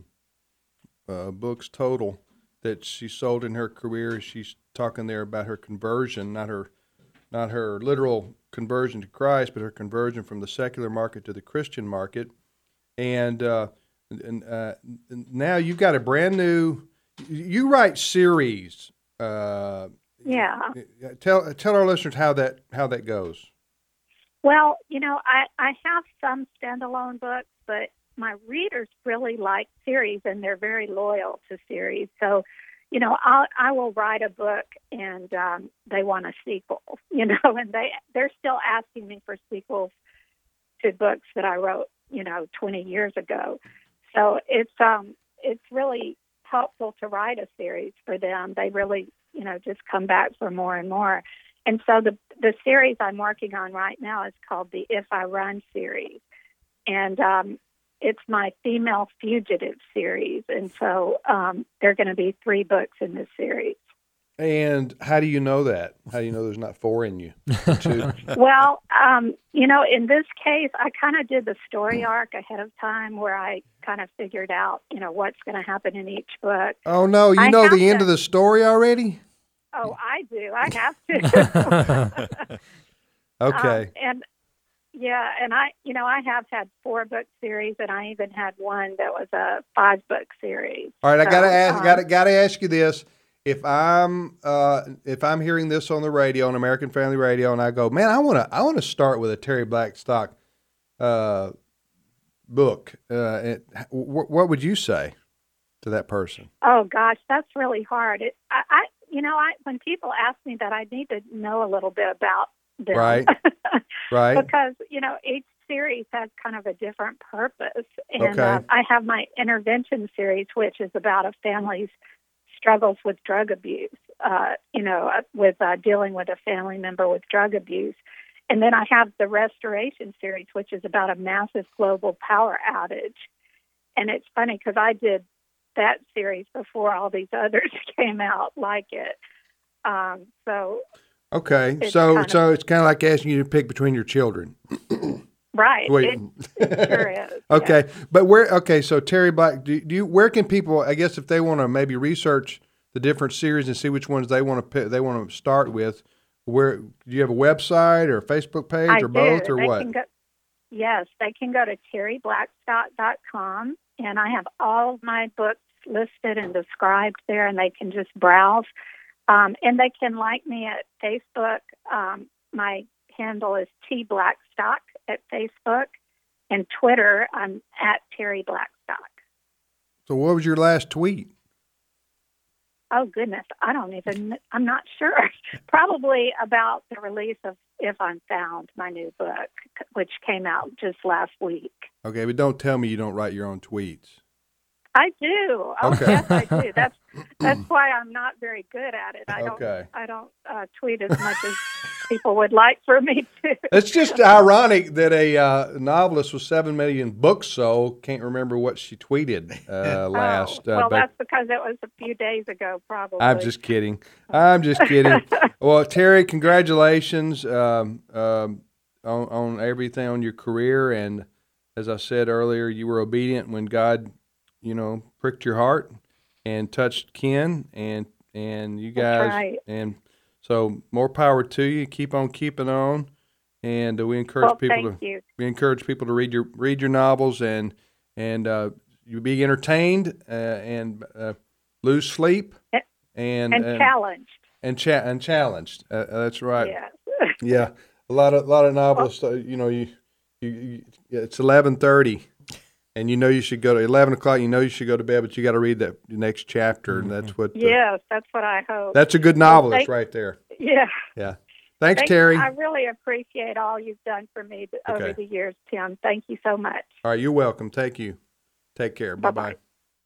uh, books total that she sold in her career. She's talking there about her conversion, not her, not her literal conversion to Christ, but her conversion from the secular market to the Christian market. And, uh, and uh, now you've got a brand new. You write series. Uh, yeah. Tell tell our listeners how that how that goes. Well, you know, I, I have some standalone books, but my readers really like series, and they're very loyal to series. So, you know, I'll, I will write a book, and um, they want a sequel, you know, and they, they're still asking me for sequels to books that I wrote, you know, twenty years ago. So it's um, it's really helpful to write a series for them. They really, you know, just come back for more and more. And so the the series I'm working on right now is called the If I Run series. And um, it's my female fugitive series. And so um, there are going to be three books in this series. And how do you know that? How do you know there's not four in you? Two? Well, um, you know, in this case, I kind of did the story arc ahead of time where I kind of figured out, you know, what's going to happen in each book. Oh, no, you I know the to, end of the story already? Oh, I do. I have to. Okay. Um, and, Yeah, and I, you know, I have had four book series, and I even had one that was a five book series. All right, I So, gotta ask, um, gotta gotta ask you this: if I'm uh, if I'm hearing this on the radio, on American Family Radio, and I go, man, I wanna I wanna start with a Terry Blackstock uh, book, uh, it, w- what would you say to that person? Oh gosh, that's really hard. It, I, I, you know, I when people ask me that, I need to know a little bit about them. Right. Right. Because, you know, each series has kind of a different purpose. And Okay. uh, I have my intervention series, which is about a family's struggles with drug abuse, uh, you know, uh, with uh, dealing with a family member with drug abuse. And then I have the restoration series, which is about a massive global power outage. And it's funny because I did that series before all these others came out like it. Um, so... Okay, It's so kind so it's kind of like asking you to pick between your children. Right. Wait. It, it sure is. Okay, but where? Okay, so Terry Black, do, do you? Where can people? I guess if they want to maybe research the different series and see which ones they want to pick, they want to start with. Where do you have a website or a Facebook page I or both do. or They what? Can go, yes, they can go to terry blackstock dot com, and I have all of my books listed and described there, and they can just browse. Um, and they can like me at Facebook. Um, my handle is T Blackstock at Facebook, and Twitter, I'm at Terry Blackstock. So what was your last tweet? Oh, goodness. I don't even, I'm not sure. Probably about the release of If I'm Found, my new book, which came out just last week. Okay, but don't tell me you don't write your own tweets. I do. Oh, Okay. yes, I do. That's that's why I'm not very good at it. I don't. Okay. I don't uh, tweet as much as people would like for me to. It's just ironic that a uh, novelist with seven million books sold can't remember what she tweeted uh, last. Oh, uh, well, but that's because it was a few days ago, probably. I'm just kidding. I'm just kidding. Well, Terry, congratulations um, um, on, on everything on your career. And as I said earlier, you were obedient when God, you know, pricked your heart and touched Ken, and and you guys, That's right. and so more power to you. Keep on keeping on, and uh, we encourage Well, people thank to you. we encourage people to read your read your novels and and uh, you be entertained uh, and uh, lose sleep and and challenged. and cha- and challenged. Uh, uh, that's right. Yes. Yeah, a lot of a lot of novelists. Uh, you know, you, you, you it's eleven thirty. And you know you should go to eleven o'clock. You know you should go to bed, but you got to read that next chapter, and that's what. Uh, Yes, that's what I hope. That's a good Well, novelist thank- right there. Yeah. Yeah. Thanks, Thank- Terry. I really appreciate all you've done for me th- over Okay. the years, Tim. Thank you so much. All right, you're welcome. Thank you. Take care. Bye bye.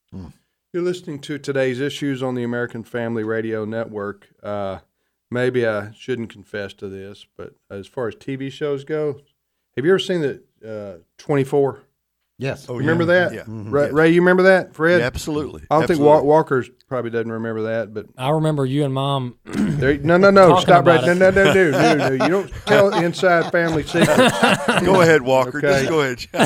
You're listening to today's issues on the American Family Radio Network. Uh, maybe I shouldn't confess to this, but as far as T V shows go, have you ever seen the uh, twenty-four? Yes. Oh, Remember yeah. that? Yeah. Mhm. Ray, Yes. Ray, you remember that? Fred? Yeah, absolutely. I don't think Absolutely. Wa- Walker probably doesn't remember that, but I remember you and Mom. there, no, no, no, talking stop right about no, it. no, no, no, no, no. You don't tell inside family secrets. Go ahead, Walker. Okay. Just go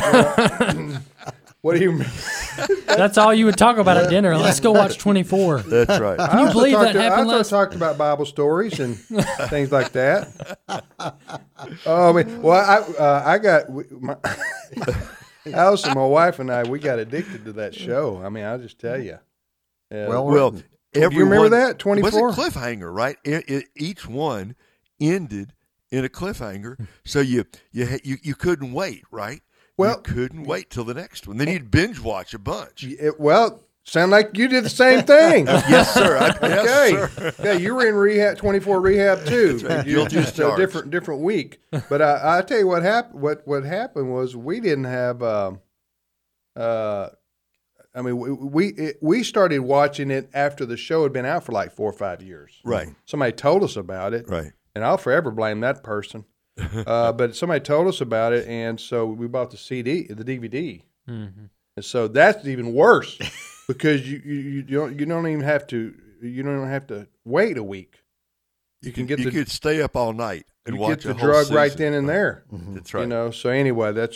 ahead. What do you mean? That's all you would talk about at dinner. Let's go watch twenty-four. That's right. Can you I also believe talked that to- I happened also last? talked about Bible stories and things like that. Oh, I mean, well, I uh, I got we- my, Allison, my wife, and I. We got addicted to that show. I mean, I'll just tell you. Uh, Well, Well, do you remember everyone- that twenty-four? It was a cliffhanger, right? It, it, each one ended in a cliffhanger, so you you ha- you, you couldn't wait, right? Well- you couldn't wait till the next one. Then you'd binge watch a bunch. It, well, sound like you did the same thing. Yes, sir. I, Okay. yes, sir. Yeah, you were in rehab, twenty-four rehab too. right. You Guilty as just a charged. different different week. But I, I tell you what happened. What what happened was we didn't have. Um, uh, I mean, we we, it, we started watching it after the show had been out for like four or five years. Right. Somebody told us about it. Right. And I'll forever blame that person. uh, but somebody told us about it, and so we bought the C D, the D V D. Mhm. And so that's even worse because you, you, you don't you don't even have to you don't have to wait a week. You can get you the could stay up all night and you watch get the a whole drug right season. then and there. That's right. You know. So anyway, that's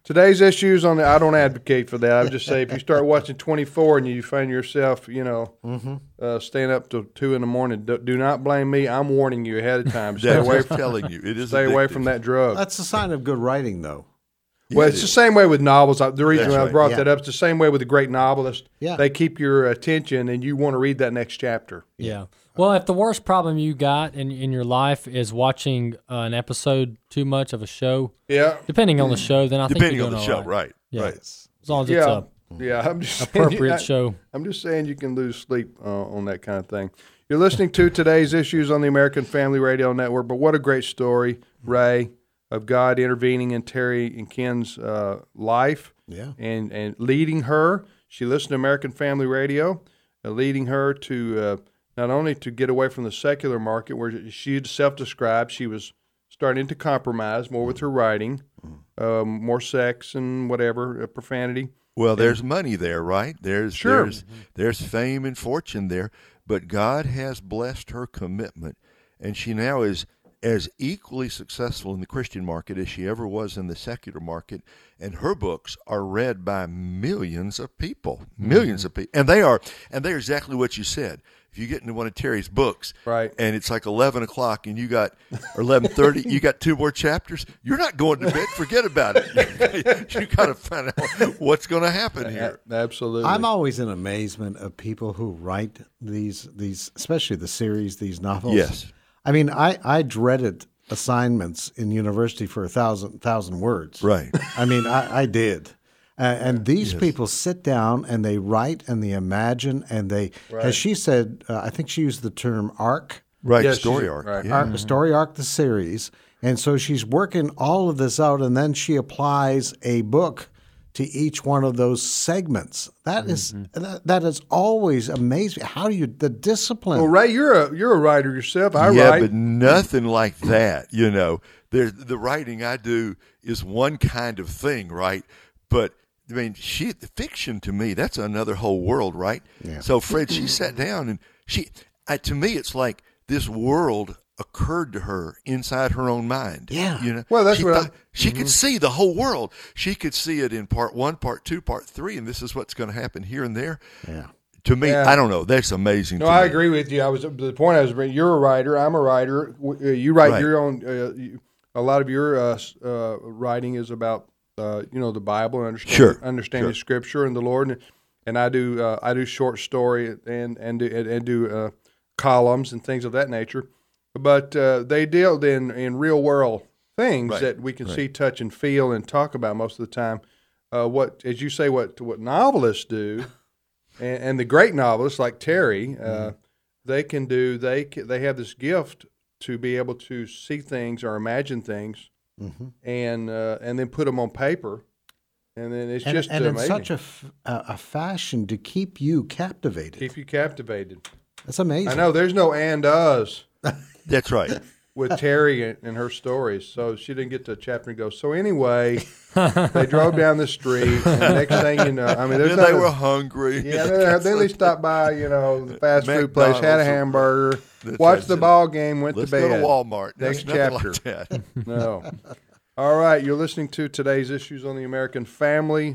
Today's issues on the, I don't advocate for that. I would just say if you start watching twenty-four and you find yourself, you know, mm-hmm. uh, staying up till two in the morning, do, do not blame me. I'm warning you ahead of time. Stay away from telling you. It is stay addictive. away from that drug. That's a sign of good writing, though. Well, Yeah, it's it the is. same way with novels. The reason That's I right. brought Yeah. that up, it's the same way with a great novelist. Yeah. They keep your attention, and you want to read that next chapter. Yeah. Well, if the worst problem you got in, in your life is watching uh, an episode too much of a show, Yeah. depending on the show, then I think Depending you're on the doing show, all right? Yeah. Right. As long as it's Yeah. a Yeah, I'm just saying, appropriate I- show. I'm just saying you can lose sleep uh, on that kind of thing. You're listening to Today's Issues on the American Family Radio Network, but what a great story, Ray, of God intervening in Terry and Ken's uh, life Yeah. and, and leading her. She listened to American Family Radio, uh, leading her to uh, not only to get away from the secular market where she had self-described, she was starting to compromise more with her writing, um, more sex and whatever, uh, profanity. Well, there's money there, right? There's Sure. there's there's fame and fortune there, but God has blessed her commitment, and she now is as equally successful in the Christian market as she ever was in the secular market, and her books are read by millions of people, 1000000s Mm-hmm. of people, and they are and they're exactly what you said. If you get into one of Terry's books, Right. and it's like eleven o'clock, and you got or eleven thirty, you got two more chapters, you're not going to bed. Forget about it. You got to find out what's going to happen here. A- Absolutely. I'm always in amazement of people who write these, these, especially the series, these novels. Yes. I mean, I, I dreaded assignments in university for a thousand thousand words. Right. I mean, I, I did. Uh, and these people sit down and they write and they imagine and they, as she said, uh, I think she used the term arc, Right, Yes, story she's- arc. right. Yeah. arc story arc, the series. And so she's working all of this out and then she applies a book to each one of those segments. That is that, that is always amazing. How do you the discipline? Well, Ray, you're a you're a writer yourself. I yeah, write. but nothing like that. You know, There's, the writing I do is one kind of thing, right? But I mean, she fiction to me, that's another whole world, right? Yeah. So Fred, she sat down and she, I, to me, it's like this world occurred to her inside her own mind. Yeah. You know, Well, that's she what I- thought- she could see the whole world. She could see it in part one, part two, part three, and this is what's going to happen here and there. Yeah. To me, Yeah. I don't know. That's amazing. No, to I me. agree with you. I was the point I was bringing. You're a writer. I'm a writer. W- uh, You write Right. your own. Uh, you, a lot of your uh, s- uh, writing is about uh, you know the Bible and understanding, Sure, understanding sure. Scripture and the Lord. And, and I do uh, I do short story and and do, and, and do uh, columns and things of that nature. But uh, they deal in in real world things Right, that we can right. see, touch, and feel and talk about most of the time. Uh, what, as you say, what what novelists do, and, and the great novelists like Terry, uh, Mm-hmm. they can do. They ca- they have this gift to be able to see things or imagine things, Mm-hmm. and uh, and then put them on paper, and then it's And, just and in amazing. such a, f- a, a fashion to keep you captivated. Keep you captivated. That's amazing. I know there's no and us That's right. with Terry and, and her stories. So she didn't get to a chapter and go, so anyway, they drove down the street, and the next thing you know, I mean, there's Then they no- were hungry. Yeah, then, then they stopped by, you know, the fast food place, had a McDonald's. hamburger, That's watched right. the ball game, went Let's to bed. go to Walmart. Next That's nothing chapter. like that. No. All right, you're listening to Today's Issues on the American Family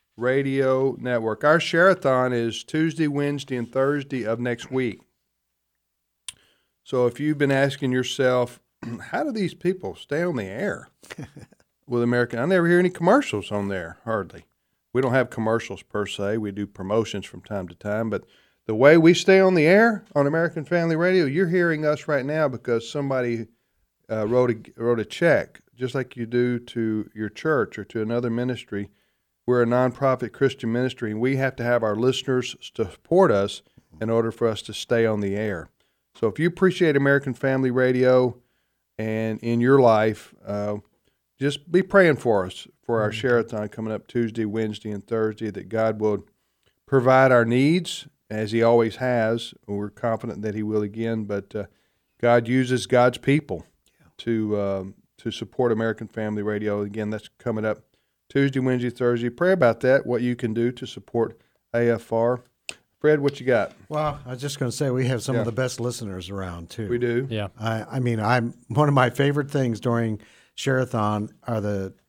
Radio Network. Our share-a-thon is Tuesday, Wednesday, and Thursday of next week. So if you've been asking yourself, how do these people stay on the air with American? I never hear any commercials on there, hardly. We don't have commercials per se. We do promotions from time to time, but the way we stay on the air on American Family Radio, you're hearing us right now because somebody uh, wrote a wrote a check, just like you do to your church or to another ministry. We're a nonprofit Christian ministry, and we have to have our listeners support us in order for us to stay on the air. So if you appreciate American Family Radio and in your life, uh, just be praying for us for our share-a-thon coming up Tuesday, Wednesday, and Thursday, that God will provide our needs as he always has. We're confident that he will again, but uh, God uses God's people to um, to support American Family Radio. Again, that's coming up Tuesday, Wednesday, Thursday. Pray about that, what you can do to support A F R. Fred, what you got? Well, I was just going to say we have some Yeah. of the best listeners around too. We do. Yeah. I, I mean, I'm one of my favorite things during Share-a-thon are the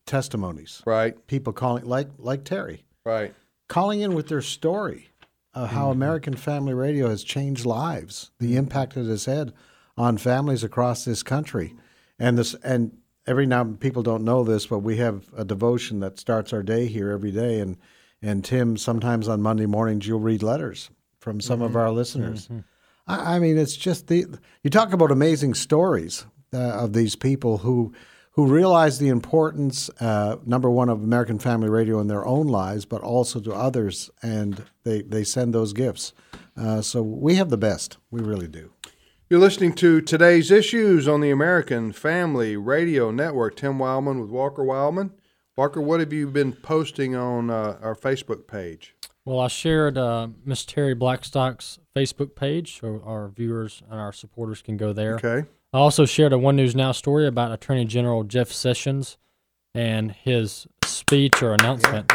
testimonies. Right. People calling, like like Terry, Right. calling in with their story of how American Family Radio has changed lives, the impact it has had on families across this country. And this, and every now people don't know this, but we have a devotion that starts our day here every day. And, and Tim, sometimes on Monday mornings, you'll read letters from some mm-hmm. of our listeners. Mm-hmm. I, I mean, it's just the, you talk about amazing stories uh, of these people who, who realize the importance, uh, number one, of American Family Radio in their own lives, but also to others, and they, they send those gifts. Uh, so we have the best. We really do. You're listening to Today's Issues on the American Family Radio Network. Tim Wildman with Walker Wildman. Walker, what have you been posting on uh, our Facebook page? Well, I shared uh, Miss Terry Blackstock's Facebook page, so our viewers and our supporters can go there. Okay. I also shared a One News Now story about Attorney General Jeff Sessions and his speech or announcement.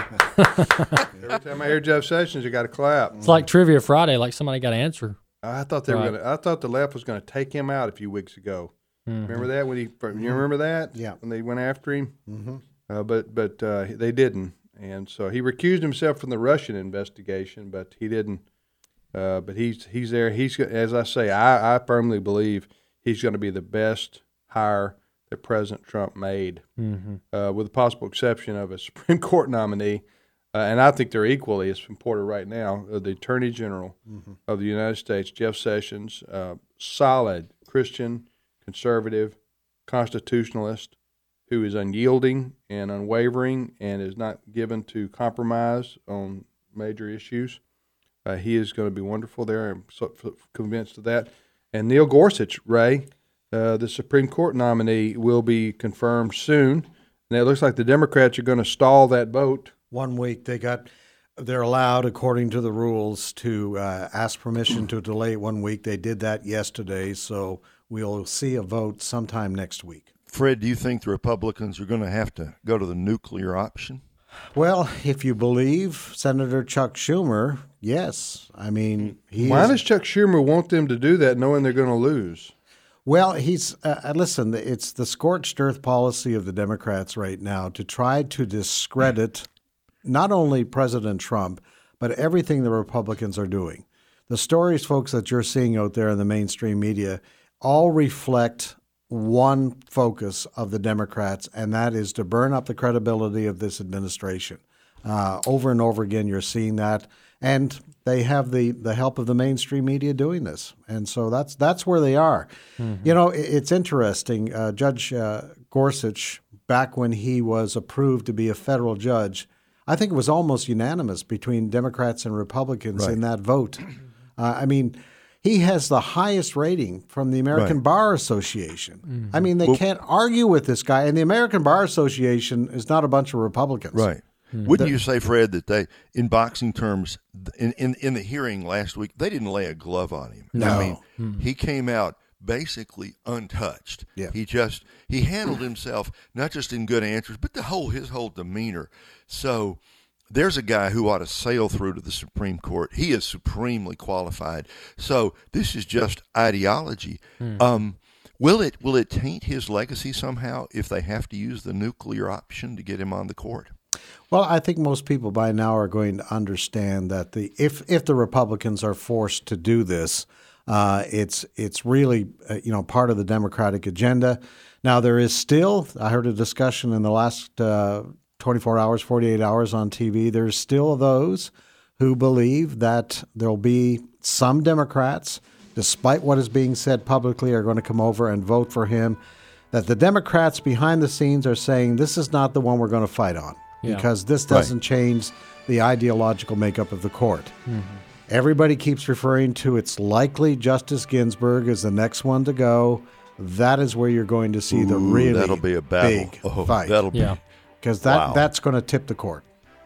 Every time I hear Jeff Sessions, you got to clap. It's like Trivia Friday, like somebody got to answer. I thought they right. were going. I thought the left was going to take him out a few weeks ago. Mm-hmm. Remember that when he? You remember that? Yeah. When they went after him. Mm-hmm. Uh, but but uh, they didn't, and so he recused himself from the Russian investigation. But he didn't. Uh, but he's he's there. He's, as I say, I, I firmly believe he's going to be the best hire that President Trump made, mm-hmm. uh, with the possible exception of a Supreme Court nominee. Uh, and I think they're equally as important right now. Uh, the Attorney General mm-hmm. of the United States, Jeff Sessions, uh, solid Christian, conservative, constitutionalist, who is unyielding and unwavering and is not given to compromise on major issues. Uh, he is going to be wonderful there. I'm so convinced of that. And Neil Gorsuch, Ray, uh, the Supreme Court nominee, will be confirmed soon. And it looks like the Democrats are going to stall that vote. One week they got, they're allowed, according to the rules, to uh, ask permission to delay it one week. They did that yesterday, so we'll see a vote sometime next week. Fred, do you think the Republicans are going to have to go to the nuclear option? Well, if you believe Senator Chuck Schumer, yes. I mean, he Why is, does Chuck Schumer want them to do that knowing they're going to lose? Well, he's uh, listen, it's the scorched earth policy of the Democrats right now to try to discredit not only President Trump, but everything the Republicans are doing. The stories, folks, that you're seeing out there in the mainstream media all reflect one focus of the Democrats, and that is to burn up the credibility of this administration. Uh, over and over again, you're seeing that, and they have the, the help of the mainstream media doing this, and so that's that's where they are. Mm-hmm. You know, it, it's interesting. Uh, Judge uh, Gorsuch, back when he was approved to be a federal judge, I think it was almost unanimous between Democrats and Republicans right. in that vote. Uh, I mean, he has the highest rating from the American right. Bar Association. Mm-hmm. I mean, they well, can't argue with this guy. And the American Bar Association is not a bunch of Republicans. Right. Mm-hmm. Wouldn't They're, you say, Fred, that they, in boxing terms, in, in, in the hearing last week, they didn't lay a glove on him? No. I mean, mm-hmm. he came out basically untouched. Yeah. He just he handled himself not just in good answers, but the whole his whole demeanor. So there's a guy who ought to sail through to the Supreme Court. He is supremely qualified. So this is just ideology. Hmm. Um, will it will it taint his legacy somehow if they have to use the nuclear option to get him on the court? Well, I think most people by now are going to understand that the if if the Republicans are forced to do this, Uh, it's it's really uh, you know part of the Democratic agenda. Now there is still, I heard a discussion in the last uh, twenty-four hours, forty-eight hours on T V. There's still those who believe that there'll be some Democrats, despite what is being said publicly, are going to come over and vote for him. That the Democrats behind the scenes are saying this is not the one we're going to fight on yeah. because this doesn't right. change the ideological makeup of the court. Mm-hmm. Everybody keeps referring to it's likely Justice Ginsburg is the next one to go. That is where you're going to see Ooh, the really that'll be a battle. big oh, fight. That'll yeah. be because that wow. that's going to tip the court.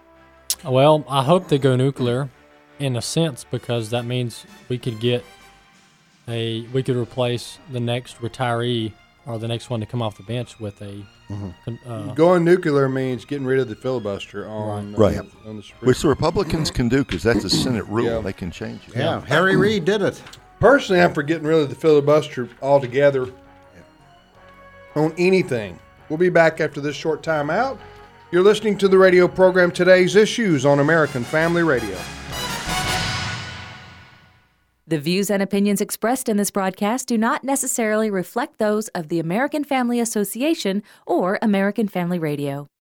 Well, I hope they go nuclear, in a sense, because that means we could get a we could replace the next retiree or the next one to come off the bench with a. Mm-hmm. Uh, Going nuclear means getting rid of the filibuster on, right. uh, right. on the Supreme Which the Republicans can do because that's a Senate rule. Yeah. They can change it. Yeah, yeah. Harry Reid did it. Personally, I'm for getting rid of the filibuster altogether yeah. on anything. We'll be back after this short time out You're listening to the radio program Today's Issues on American Family Radio. The views and opinions expressed in this broadcast do not necessarily reflect those of the American Family Association or American Family Radio.